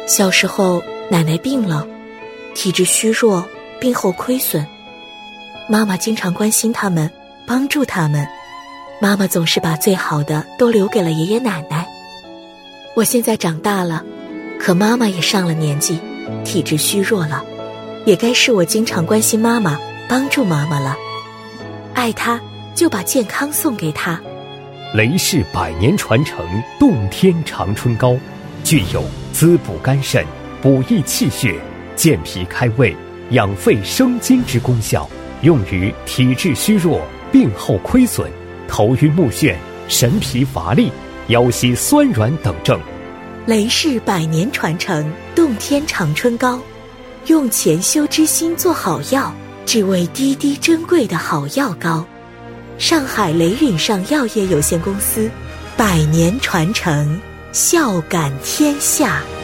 小时候奶奶病了，体质虚弱，病后亏损。妈妈经常关心他们，帮助他们。妈妈总是把最好的都留给了爷爷奶奶。我现在长大了，可妈妈也上了年纪，体质虚弱了，也该是我经常关心妈妈，帮助妈妈了。爱她，就把健康送给她。 雷氏100年传承洞天长春膏，具有滋补肝肾、补益气血、健脾开胃、养肺生津之功效，用于体质虚弱、病后亏损、头晕目眩、神疲乏力、腰膝酸软等症。 雷氏100年传承洞天长春膏，用潜修之心做好药，只为滴滴珍贵的好药膏。上海雷允上药业有限公司，100年传承，孝感天下。